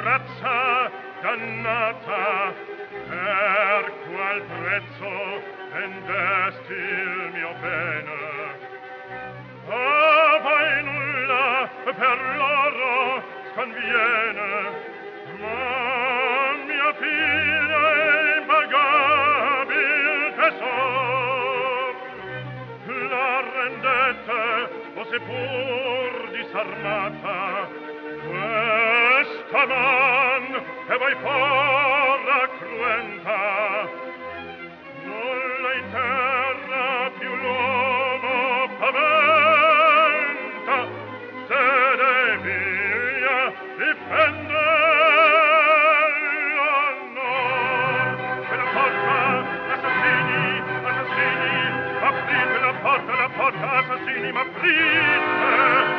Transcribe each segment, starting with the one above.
razza dannata, per qual prezzo vendesti il mio bene? A voi nulla per loro sconviene, ma mia figlia è impagabil tesor. La rendete o seppur disarmata, questa man che voi porra cruenta, nulla in terra più l'uomo paventa, se de figlia difende l'onor. Per la porta, assassini, assassini, aprite la porta, assassini, ma aprite!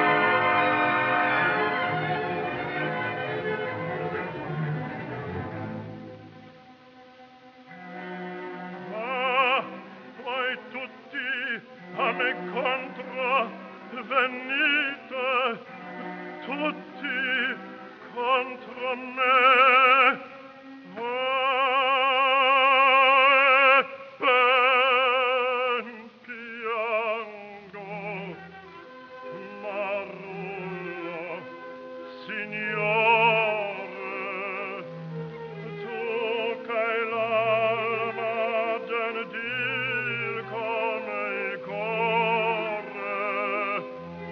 A me contro venite, tutti contro me. Ben piango, Marullo, signore, tu c'hai l'alma gentil come il cuore.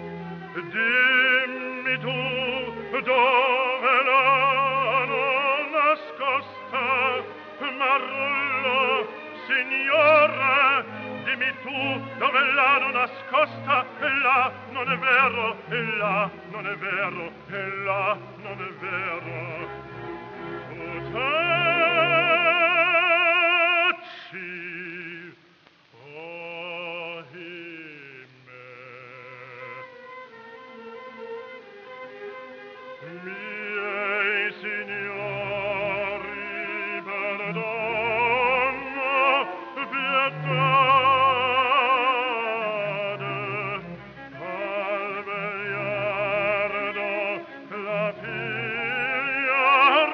Dimmi tu dove l'hanno nascosta, Marullo, signore, dimmi tu dove l'hanno nascosta. E là non è vero, e là non è vero, e là non è vero. Tu taci, miei signori, perdono, pietade, al vegliardo la figlia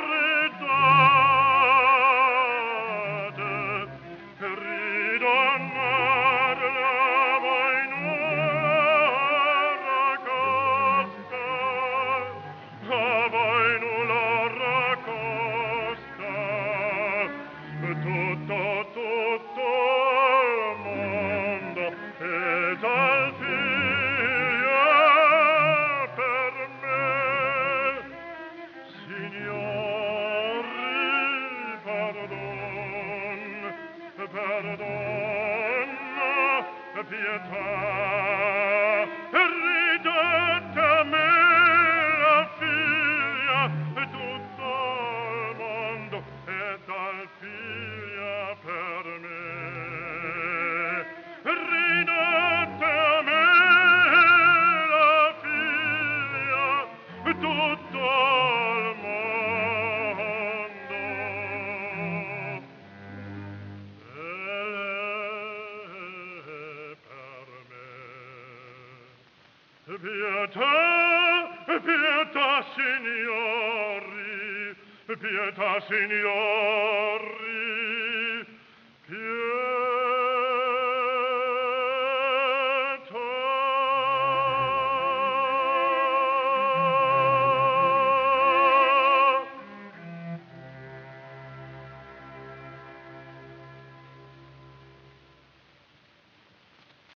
ridate, ridonnarla voi nuora costa. A voi nulla raccosta, tutto il mondo è dal figlio per me. Signori, pardon, pietà, ridate a me la figlia, tutto il mondo è dal figlio per me. Ridate a me la figlia, tutto il mondo è per me. Pietà, signori, pietà, signori.